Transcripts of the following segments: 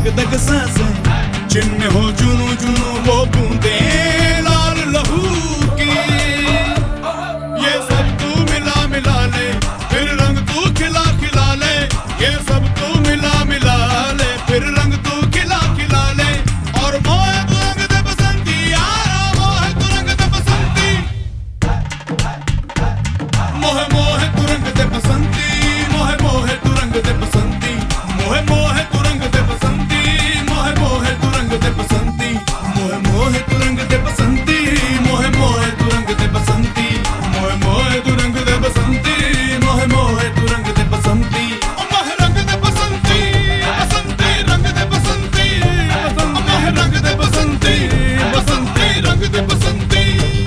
धक सांसें, जिनमें हो जुनू जुनू वो बूंदे लाल लहू की। ये सब तू मिला मिला ले, फिर रंग तू खिला खिला ले। ये सब तू मिला मिला ले, फिर रंग तू खिला खिला ले। और मोहे तू रंग दे बसंती यारा, मोहे तू रंग दे बसंती। मोहे मोहे तू रंग दे बसंती, मोहे मोहे तू रंग दे बसंती। मोहे मोहे तू रंग दे बसंती, मोहे मोहे तू रंग दे बसंती। मोहे मोहे तू रंग दे बसंती, मोहे मोहे तू रंग दे बसंती। मोहे मोहे तू रंग दे बसंती, मोहे मोहे तू रंग दे बसंती। मोहे रंग दे बसंती, बसंती रंग दे बसंती। मोहे रंग दे बसंती, बसंती रंग दे बसंती।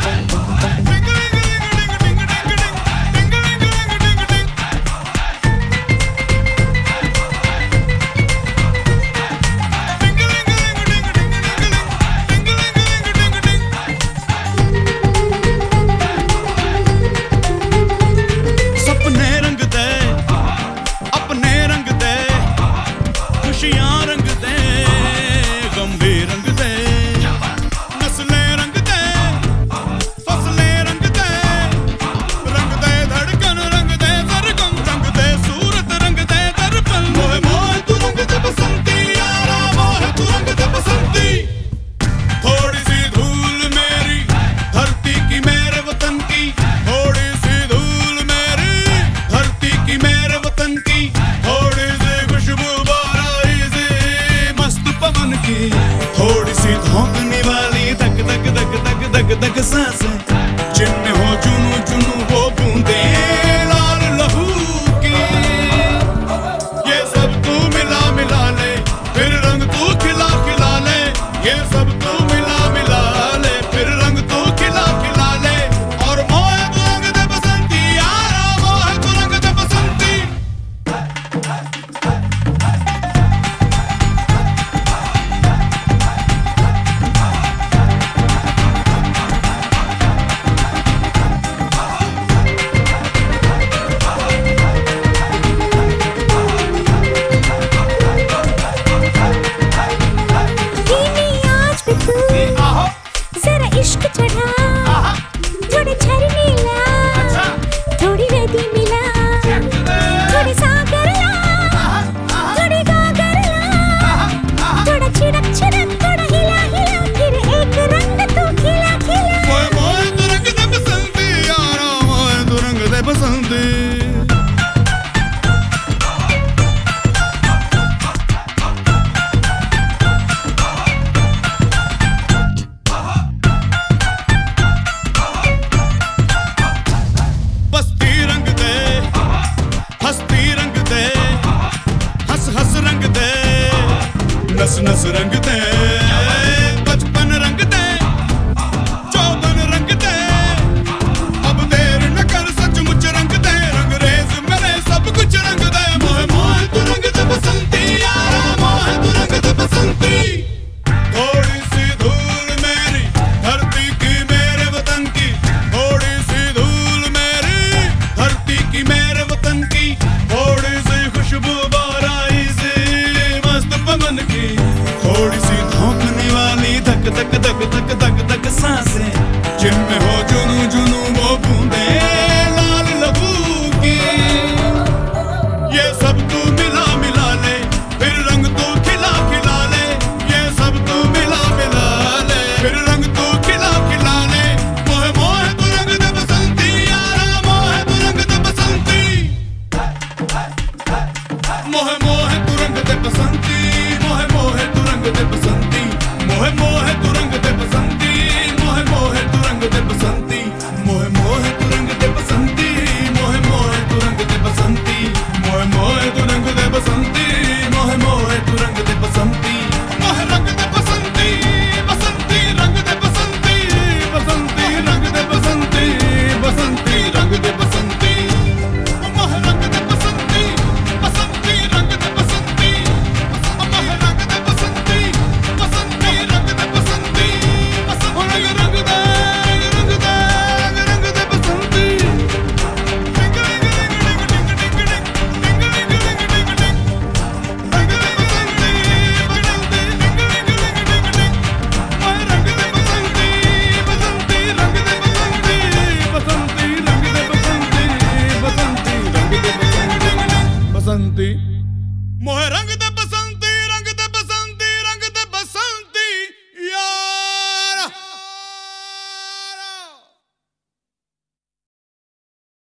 सपने रंग दे, अपने रंग दे, खुशियां रंग दे, गम भी रंग दे। नस्लें रंग दे, फसलें रंग दे, रंग दे धड़कन रंग दे सरगम, रंग दे सूरत रंग दे दर्पण। मोहे मोहे तू रंग दे बसंती यारा, मोहे तू रंग दे बसंती। थोड़ी सी धूल मेरी धरती की मेरे वतन की, थोड़ी सी धूल मेरी धरती की मेरे वतन की। थोड़ी सी खुशबू बाराई से मस्त पवन की, थोड़ी सी धोंकने वाली धक धक धक धक धक धक सांसें, जिनमें हो जुनू जुनू वो बूंदे लाल लहू की। ये सब तू मिला मिला ले, फिर रंग तू खिला खिला ले। ये सब तू मिला मिला ले, फिर रंग तू खिला खिला ले। और मोहे तू रंग दे बसंती यारा, मोहे तू रंग दे बसंती। आज भी तू जरा इश्क चढ़ा, थोड़े झरने ला, थोड़ी नदी मिला, थोड़ी सागर ला, थोड़ी गागर ला, थोड़ा छिड़क छिड़क, थोड़ा हिला हिला, फिर एक रंग तू खिला खिला। मोहे मोहे तू रंग दे बसंती यारा, मोहे तू रंग दे बसंती। बस्ती रंग दे, हस्ती रंग दे, हंस हंस रंग दे, नस नस रंग दे, बचपन रंग दे, चौबन रंग दे। अब देर न कर सचमुच रंग दे, रंगरेज मेरे सब कुछ रंग दे। मोहे मोहे तू रंग दे बसंती यारा, मोहे तू रंग दे बसंती। थोड़ी सी धूल मेरी धरती की मेरे वतन की, थोड़ी सी धूल मेरी धरती की मेरे वतन की। थोड़ी सी खुशबू बाराई से मस्त पवन की, थोड़ी सी धोंकने वाली धक धक धक धक धक धक सांसें, जिनमें हो जुनू जुनू